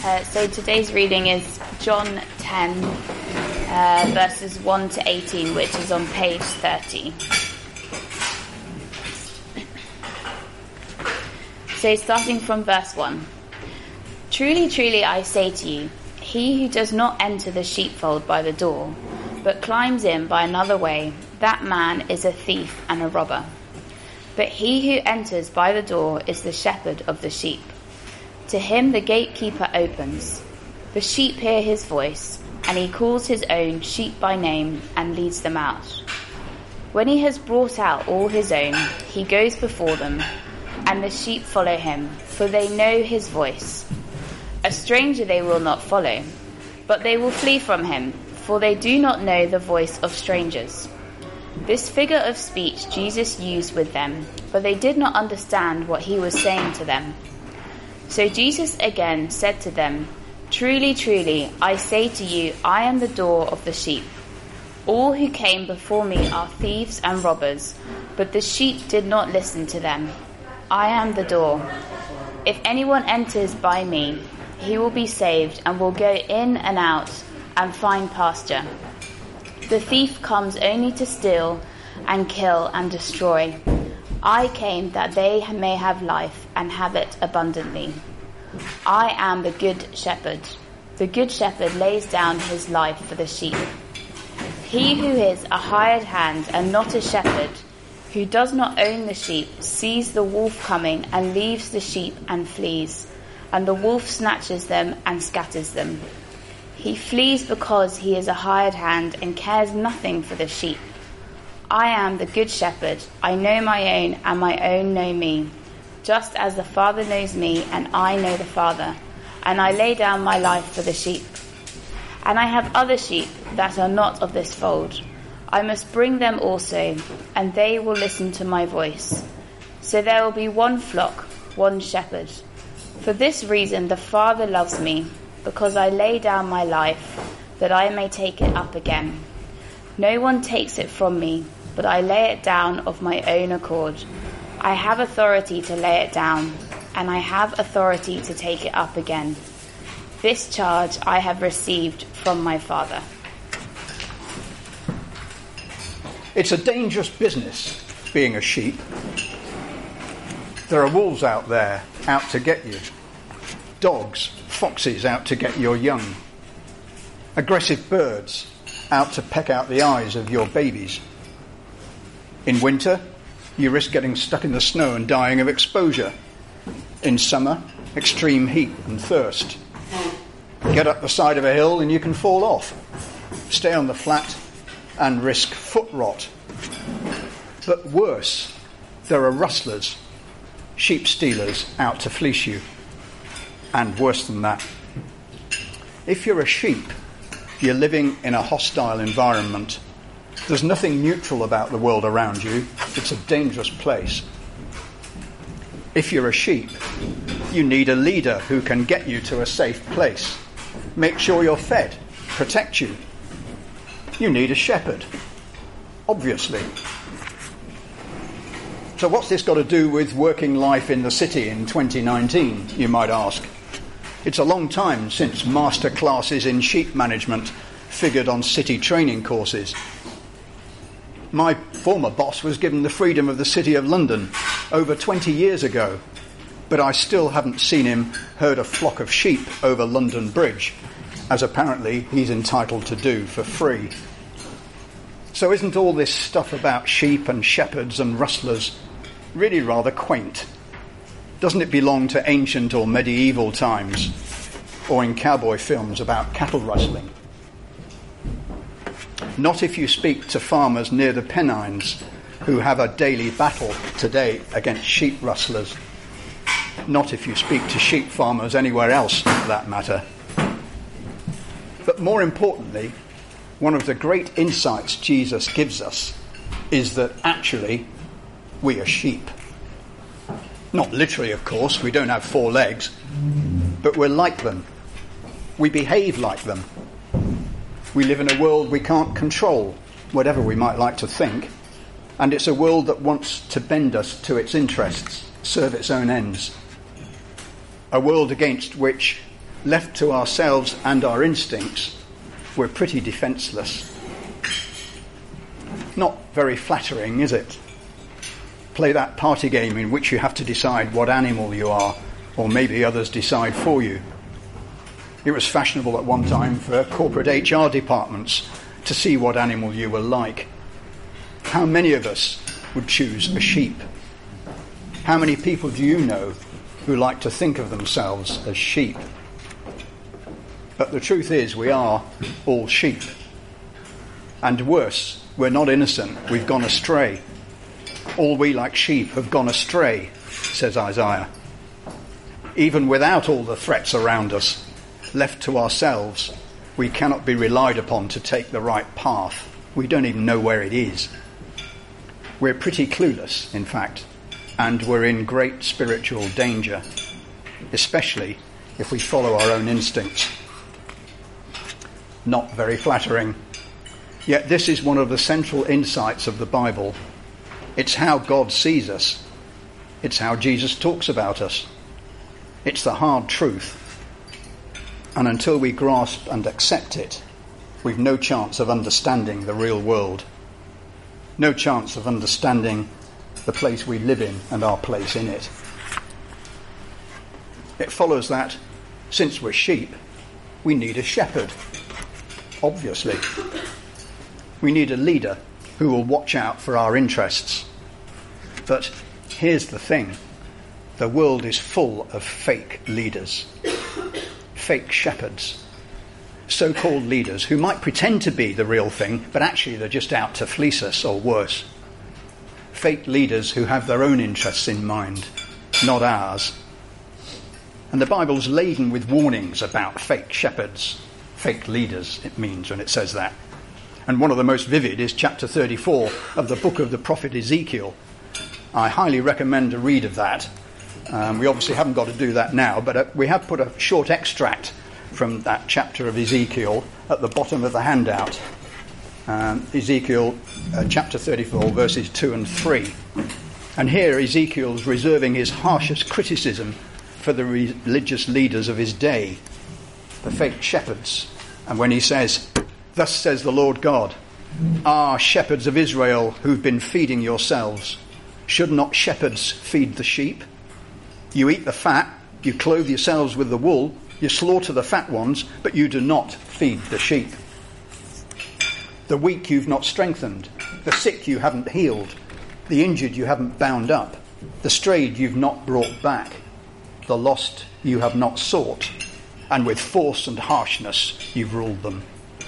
So today's reading is John 10, verses 1 to 18, which is on page 30. So starting from verse 1. Truly, truly, I say to you, he who does not enter the sheepfold by the door, but climbs in by another way, that man is a thief and a robber. But he who enters by the door is the shepherd of the sheep. To him the gatekeeper opens. The sheep hear his voice, and he calls his own sheep by name and leads them out. When he has brought out all his own, he goes before them, and the sheep follow him, for they know his voice. A stranger they will not follow, but they will flee from him, for they do not know the voice of strangers. This figure of speech Jesus used with them, but they did not understand what he was saying to them. So Jesus again said to them, Truly, truly, I say to you, I am the door of the sheep. All who came before me are thieves and robbers, but the sheep did not listen to them. I am the door. If anyone enters by me, he will be saved and will go in and out and find pasture. The thief comes only to steal and kill and destroy. I came that they may have life and have it abundantly. I am the good shepherd. The good shepherd lays down his life for the sheep. He who is a hired hand and not a shepherd, who does not own the sheep, sees the wolf coming and leaves the sheep and flees, and the wolf snatches them and scatters them. He flees because he is a hired hand and cares nothing for the sheep. I am the good shepherd. I know my own, and my own know me, just as the Father knows me, and I know the Father, and I lay down my life for the sheep. And I have other sheep that are not of this fold. I must bring them also, and they will listen to my voice. So there will be one flock, one shepherd. For this reason the Father loves me, because I lay down my life, that I may take it up again. No one takes it from me, but I lay it down of my own accord. I have authority to lay it down, and I have authority to take it up again. This charge I have received from my Father. It's a dangerous business, being a sheep. There are wolves out there, out to get you. Dogs, foxes out to get your young. Aggressive birds out to peck out the eyes of your babies. In winter, you risk getting stuck in the snow and dying of exposure. In summer, extreme heat and thirst. Get up the side of a hill and you can fall off. Stay on the flat and risk foot rot. But worse, there are rustlers, sheep stealers out to fleece you. And worse than that, if you're a sheep, you're living in a hostile environment. There's nothing neutral about the world around you. It's a dangerous place. If you're a sheep, you need a leader who can get you to a safe place, make sure you're fed, protect you. You need a shepherd, obviously. So what's this got to do with working life in the city in 2019, you might ask? It's a long time since master classes in sheep management figured on city training courses. My former boss was given the freedom of the City of London over 20 years ago, but I still haven't seen him herd a flock of sheep over London Bridge, as apparently he's entitled to do for free. So isn't all this stuff about sheep and shepherds and rustlers really rather quaint? Doesn't it belong to ancient or medieval times, or in cowboy films about cattle rustling? Not if you speak to farmers near the Pennines who have a daily battle today against sheep rustlers. Not if you speak to sheep farmers anywhere else, for that matter. But more importantly, one of the great insights Jesus gives us is that actually we are sheep. Not literally, of course, we don't have 4 legs, but we're like them. We behave like them. We live in a world we can't control, whatever we might like to think, and it's a world that wants to bend us to its interests, serve its own ends. A world against which left to ourselves and our instincts, we're pretty defenceless. Not very flattering, is it? Play that party game in which you have to decide what animal you are, or maybe others decide for you. It was fashionable at one time for corporate HR departments to see what animal you were like. How many of us would choose a sheep? How many people do you know who like to think of themselves as sheep? But the truth is, we are all sheep. And worse, we're not innocent, we've gone astray. All we like sheep have gone astray, says Isaiah. Even without all the threats around us, left to ourselves, we cannot be relied upon to take the right path. We don't even know where it is. We're pretty clueless, in fact, and we're in great spiritual danger, especially if we follow our own instincts. Not very flattering. Yet this is one of the central insights of the Bible. It's how God sees us. It's how Jesus talks about us. It's the hard truth. And until we grasp and accept it, we've no chance of understanding the real world. No chance of understanding the place we live in and our place in it. It follows that, since we're sheep, we need a shepherd. Obviously. We need a leader who will watch out for our interests. But here's the thing. The world is full of fake leaders. Fake shepherds. So-called leaders who might pretend to be the real thing, but actually they're just out to fleece us or worse. Fake leaders who have their own interests in mind, not ours. And the Bible's laden with warnings about fake shepherds. Fake leaders, it means, when it says that. And one of the most vivid is chapter 34 of the book of the prophet Ezekiel. I highly recommend a read of that. We obviously haven't got to do that now, but we have put a short extract from that chapter of Ezekiel at the bottom of the handout. Ezekiel chapter 34, verses 2 and 3. And here Ezekiel's reserving his harshest criticism for the religious leaders of his day, the fake shepherds. And when he says, "Thus says the Lord God, shepherds of Israel who've been feeding yourselves, should not shepherds feed the sheep? You eat the fat, you clothe yourselves with the wool, you slaughter the fat ones, but you do not feed the sheep. The weak you've not strengthened, the sick you haven't healed, the injured you haven't bound up, the strayed you've not brought back, the lost you have not sought, and with force and harshness you've ruled them."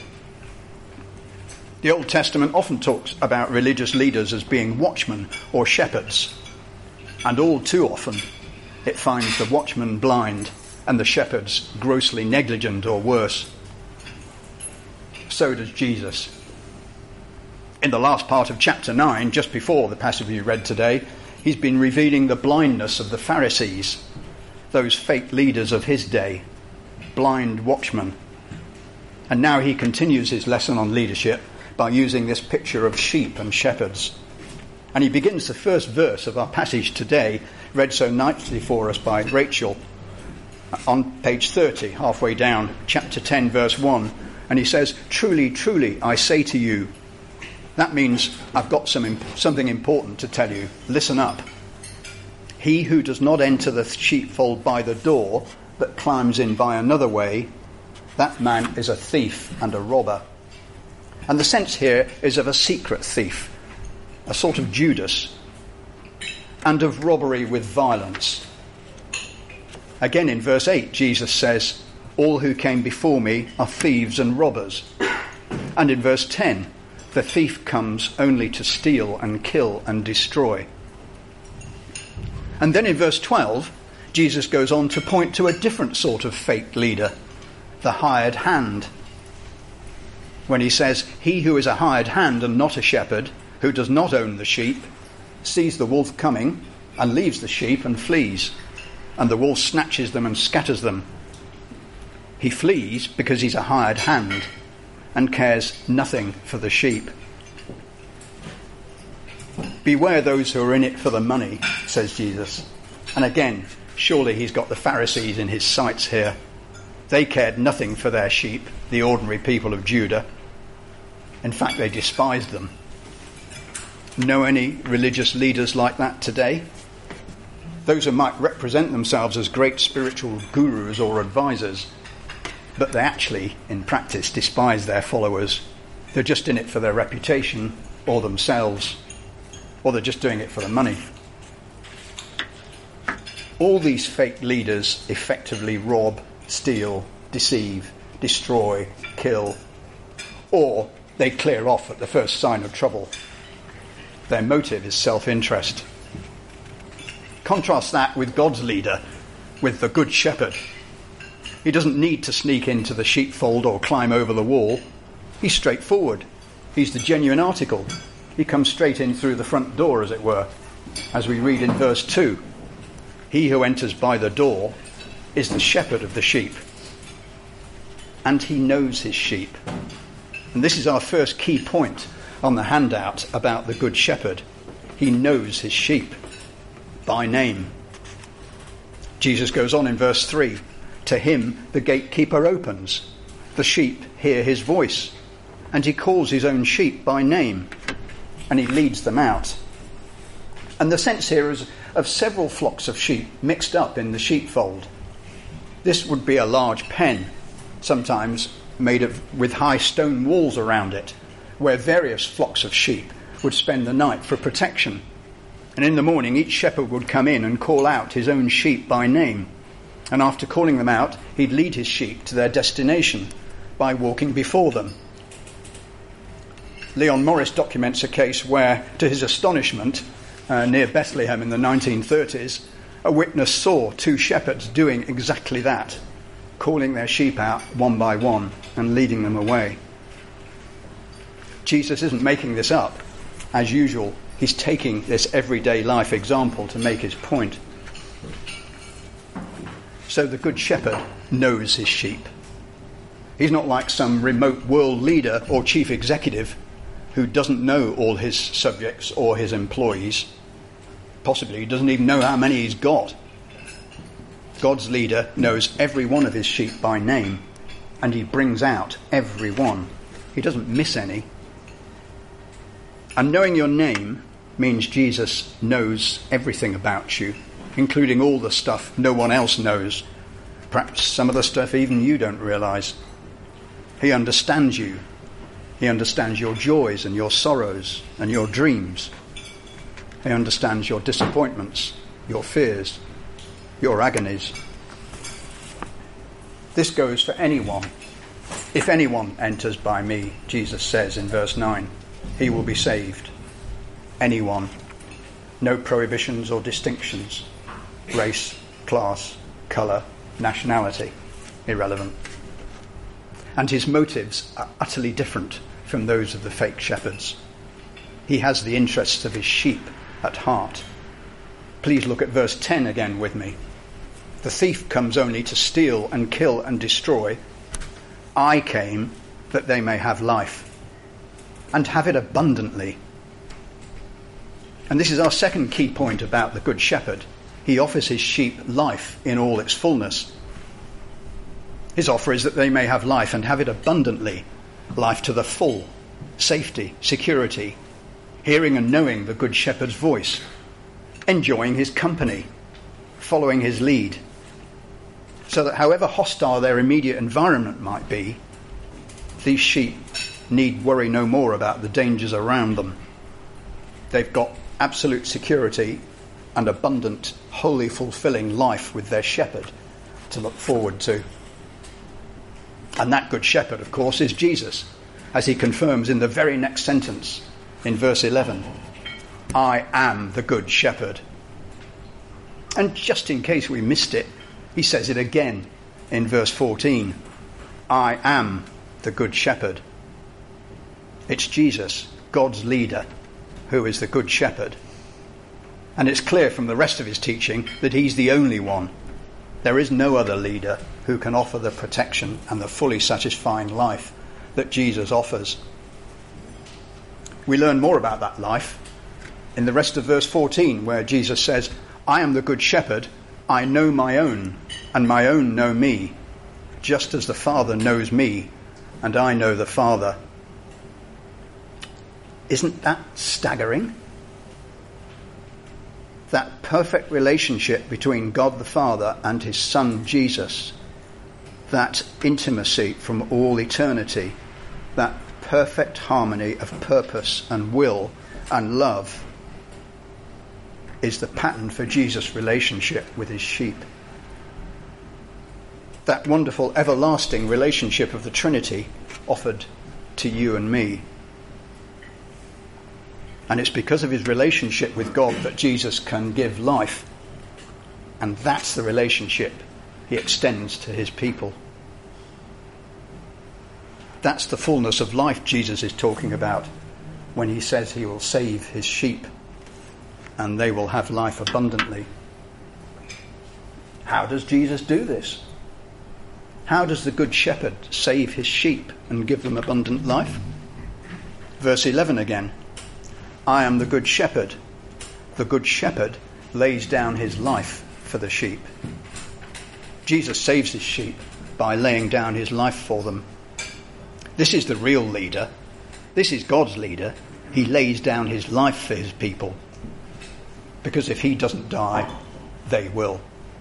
The Old Testament often talks about religious leaders as being watchmen or shepherds, and all too often it finds the watchmen blind and the shepherds grossly negligent or worse. So does Jesus. In the last part of chapter 9, just before the passage we read today, he's been revealing the blindness of the Pharisees, those fake leaders of his day, blind watchmen. And now he continues his lesson on leadership by using this picture of sheep and shepherds. And he begins the first verse of our passage today, read so nicely for us by Rachel, on page 30, halfway down, chapter 10, verse 1. And he says, "Truly, truly, I say to you," that means I've got something important to tell you. Listen up. "He who does not enter the sheepfold by the door, but climbs in by another way, that man is a thief and a robber." And the sense here is of a secret thief, a sort of Judas, and of robbery with violence. Again in verse 8, Jesus says, "All who came before me are thieves and robbers." And in verse 10, "The thief comes only to steal and kill and destroy." And then in verse 12, Jesus goes on to point to a different sort of fake leader, the hired hand. When he says, "He who is a hired hand and not a shepherd, who does not own the sheep, sees the wolf coming and leaves the sheep and flees, and the wolf snatches them and scatters them. He flees because he's a hired hand and cares nothing for the sheep." Beware those who are in it for the money, says Jesus. And again, surely he's got the Pharisees in his sights here. They cared nothing for their sheep, the ordinary people of Judah. In fact, they despised them. Know any religious leaders like that today? Those who might represent themselves as great spiritual gurus or advisors, but they actually, in practice, despise their followers. They're just in it for their reputation or themselves, or they're just doing it for the money. All these fake leaders effectively rob, steal, deceive, destroy, kill, or they clear off at the first sign of trouble. Their motive is self-interest. Contrast that with God's leader, with the Good Shepherd. He doesn't need to sneak into the sheepfold or climb over the wall. He's straightforward. He's the genuine article. He comes straight in through the front door, as it were, as we read in verse 2. He who enters by the door is the shepherd of the sheep, and he knows his sheep. And this is our first key point on the handout about the Good Shepherd. He knows his sheep by name. Jesus goes on in verse 3. To him the gatekeeper opens. The sheep hear his voice, and he calls his own sheep by name, and he leads them out. And the sense here is of several flocks of sheep mixed up in the sheepfold. This would be a large pen, sometimes made with high stone walls around it, where various flocks of sheep would spend the night for protection. And in the morning each shepherd would come in and call out his own sheep by name. And after calling them out, he'd lead his sheep to their destination by walking before them. Leon Morris documents a case where, to his astonishment, near Bethlehem in the 1930s, a witness saw two shepherds doing exactly that, calling their sheep out one by one and leading them away. Jesus isn't making this up. As usual, he's taking this everyday life example to make his point. So the Good Shepherd knows his sheep. He's not like some remote world leader or chief executive who doesn't know all his subjects or his employees. Possibly he doesn't even know how many he's got. God's leader knows every one of his sheep by name, and he brings out every one. He doesn't miss any. And knowing your name means Jesus knows everything about you, including all the stuff no one else knows. Perhaps some of the stuff even you don't realise. He understands you. He understands your joys and your sorrows and your dreams. He understands your disappointments, your fears, your agonies. This goes for anyone. If anyone enters by me, Jesus says in verse 9, he will be saved. Anyone. No prohibitions or distinctions. Race, class, colour, nationality. Irrelevant. And his motives are utterly different from those of the fake shepherds. He has the interests of his sheep at heart. Please look at verse 10 again with me. The thief comes only to steal and kill and destroy. I came that they may have life and have it abundantly. And this is our second key point about the Good Shepherd. He offers his sheep life in all its fullness. His offer is that they may have life and have it abundantly, life to the full, safety, security, hearing and knowing the Good Shepherd's voice, enjoying his company, following his lead, so that however hostile their immediate environment might be, these sheep need worry no more about the dangers around them. They've got absolute security and abundant, wholly fulfilling life with their shepherd to look forward to. And that Good Shepherd, of course, is Jesus, as he confirms in the very next sentence in verse 11. I am the Good Shepherd. And just in case we missed it, he says it again in verse 14. I am the Good Shepherd. It's Jesus, God's leader, who is the Good Shepherd. And it's clear from the rest of his teaching that he's the only one. There is no other leader who can offer the protection and the fully satisfying life that Jesus offers. We learn more about that life in the rest of verse 14, where Jesus says, I am the Good Shepherd, I know my own, and my own know me. just as the Father knows me and I know the Father. Isn't that staggering? That perfect relationship between God the Father and his Son Jesus, that intimacy from all eternity, that perfect harmony of purpose and will and love is the pattern for Jesus' relationship with his sheep. That wonderful everlasting relationship of the Trinity offered to you and me. And it's because of his relationship with God that Jesus can give life. And that's the relationship he extends to his people. That's the fullness of life Jesus is talking about when he says he will save his sheep and they will have life abundantly. How does Jesus do this? How does the Good Shepherd save his sheep and give them abundant life? Verse 11 again. I am the Good Shepherd. The Good Shepherd lays down his life for the sheep. Jesus saves his sheep by laying down his life for them. This is the real leader. This is God's leader. He lays down his life for his people. Because if he doesn't die, they will.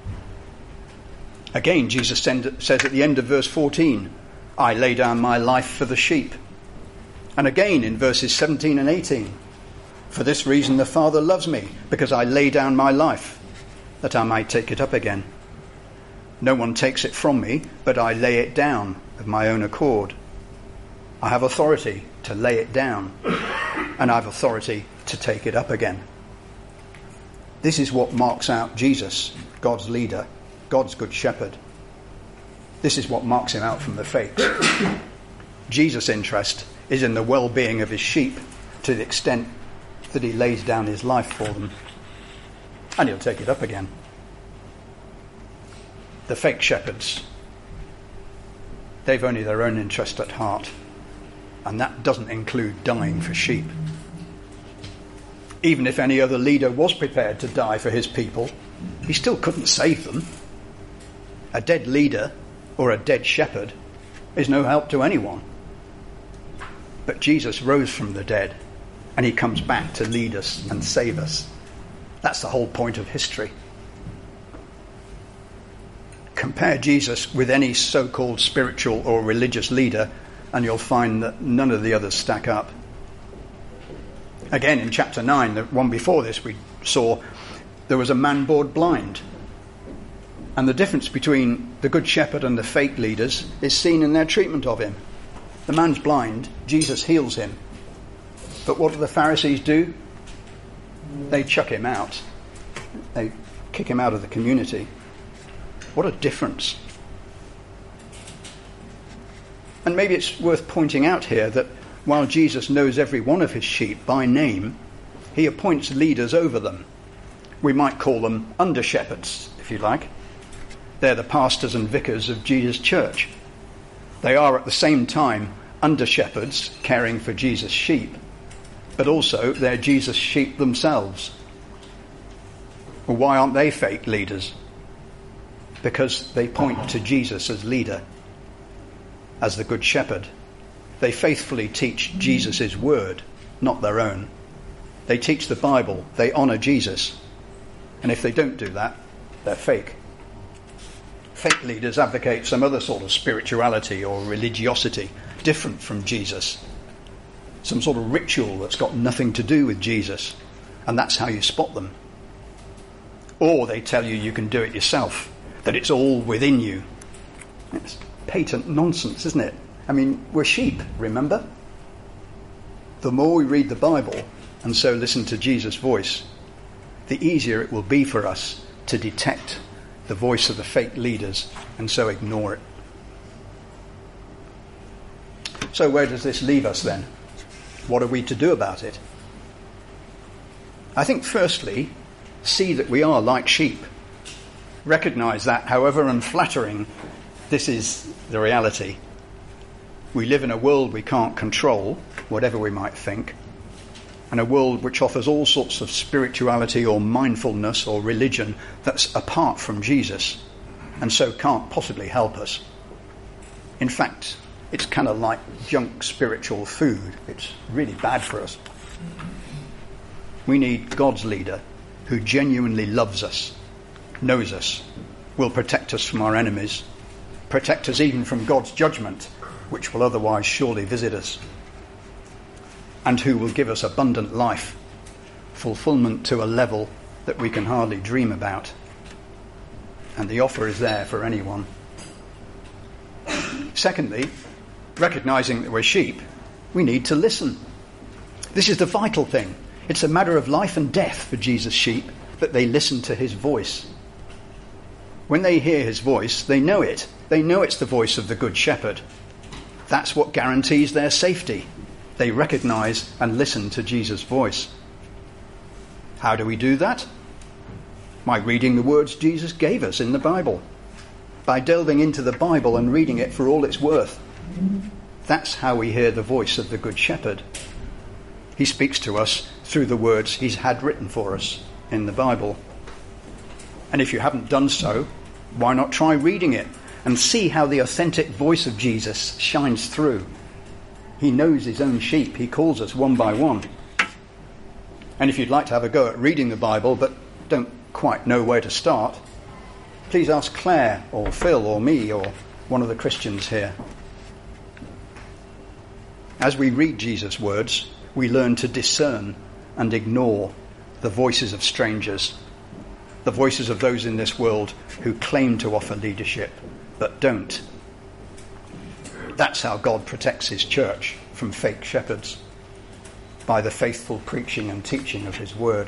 Again, Jesus says at the end of verse 14, I lay down my life for the sheep. And again in verses 17 and 18, for this reason the Father loves me, because I lay down my life, that I might take it up again. No one takes it from me, but I lay it down of my own accord. I have authority to lay it down, and I have authority to take it up again. This is what marks out Jesus, God's leader, God's Good Shepherd. This is what marks him out from the fakes. Jesus' interest is in the well-being of his sheep to the extent that he lays down his life for them. And he'll take it up again. The fake shepherds, they've only their own interest at heart. And that doesn't include dying for sheep. Even if any other leader was prepared to die for his people, he still couldn't save them. A dead leader or a dead shepherd is no help to anyone. But Jesus rose from the dead, and he comes back to lead us and save us. That's the whole point of history. Compare Jesus with any so-called spiritual or religious leader, and you'll find that none of the others stack up. Again, in chapter 9, the one before this, we saw there was a man born blind. And the difference between the Good Shepherd and the fake leaders is seen in their treatment of him. The man's blind, Jesus heals him. But what do the Pharisees do? They chuck him out. They kick him out of the community. What a difference. And maybe it's worth pointing out here that while Jesus knows every one of his sheep by name, he appoints leaders over them. We might call them under-shepherds, if you like. They're the pastors and vicars of Jesus' church. They are at the same time under-shepherds caring for Jesus' sheep, but also they're Jesus' sheep themselves. Well, why aren't they fake leaders? Because they point to Jesus as leader, as the Good Shepherd. They faithfully teach Jesus' word, not their own. They teach the Bible. They honour Jesus. And if they don't do that, they're fake. Fake leaders advocate some other sort of spirituality or religiosity different from Jesus. Some sort of ritual that's got nothing to do with Jesus. And that's how you spot them. Or they tell you can do it yourself, that it's all within you. It's patent nonsense, isn't it? I mean, we're sheep, remember? The more we read the Bible and so listen to Jesus' voice, the easier it will be for us to detect the voice of the fake leaders and so ignore it. So where does this leave us then? What are we to do about it? I think firstly, see that we are like sheep. Recognise that, however unflattering, this is the reality. We live in a world we can't control, whatever we might think, and a world which offers all sorts of spirituality or mindfulness or religion that's apart from Jesus, and so can't possibly help us. In fact, it's kind of like junk spiritual food. It's really bad for us. We need God's leader who genuinely loves us, knows us, will protect us from our enemies, protect us even from God's judgment, which will otherwise surely visit us, and who will give us abundant life, fulfillment to a level that we can hardly dream about. And the offer is there for anyone. Secondly, recognizing that we're sheep, we need to listen. This is the vital thing. It's a matter of life and death for Jesus' sheep that they listen to his voice. When they hear his voice, they know it. They know it's the voice of the Good Shepherd. That's what guarantees their safety. They recognize and listen to Jesus' voice. How do we do that? By reading the words Jesus gave us in the Bible. By delving into the Bible and reading it for all it's worth. That's how we hear the voice of the Good Shepherd. He speaks to us through the words he's had written for us in the Bible. And if you haven't done so, why not try reading it and see how the authentic voice of Jesus shines through? He knows his own sheep. He calls us one by one. And if you'd like to have a go at reading the Bible but don't quite know where to start, please ask Claire or Phil or me or one of the Christians here. As we read Jesus' words, we learn to discern and ignore the voices of strangers, the voices of those in this world who claim to offer leadership but don't. That's how God protects his church from fake shepherds, by the faithful preaching and teaching of his word.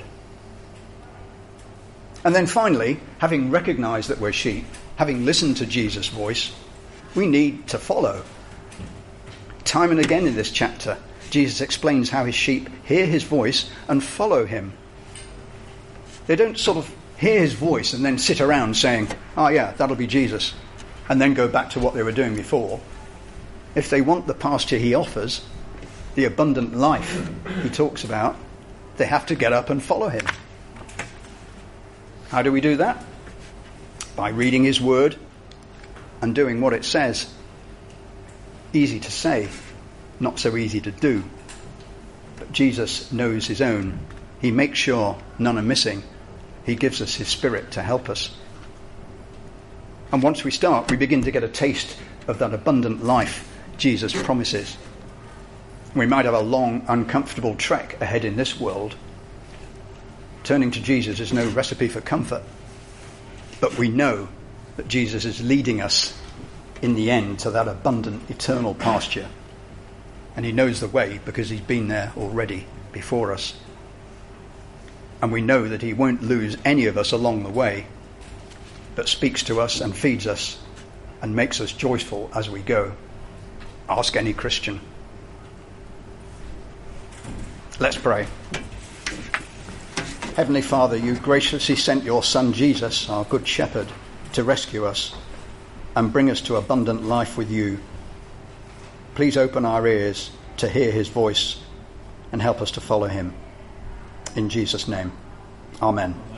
And then finally, having recognized that we're sheep, having listened to Jesus' voice, we need to follow. Time and again in this chapter, Jesus explains how his sheep hear his voice and follow him. They don't sort of hear his voice and then sit around saying, "Oh yeah, that'll be Jesus," and then go back to what they were doing before. If they want the pasture he offers, the abundant life he talks about, they have to get up and follow him. How do we do that? By reading his word and doing what it says. Easy to say, not so easy to do. But Jesus knows his own. He makes sure none are missing. He gives us his Spirit to help us. And once we start, we begin to get a taste of that abundant life Jesus promises. We might have a long, uncomfortable trek ahead in this world. Turning to Jesus is no recipe for comfort. But we know that Jesus is leading us in the end to that abundant, eternal pasture. And he knows the way because he's been there already before us. And we know that he won't lose any of us along the way, but speaks to us and feeds us and makes us joyful as we go. Ask any Christian. Let's pray. Heavenly Father, you graciously sent your Son Jesus, our Good Shepherd, to rescue us and bring us to abundant life with you. Please open our ears to hear his voice and help us to follow him. In Jesus' name, amen.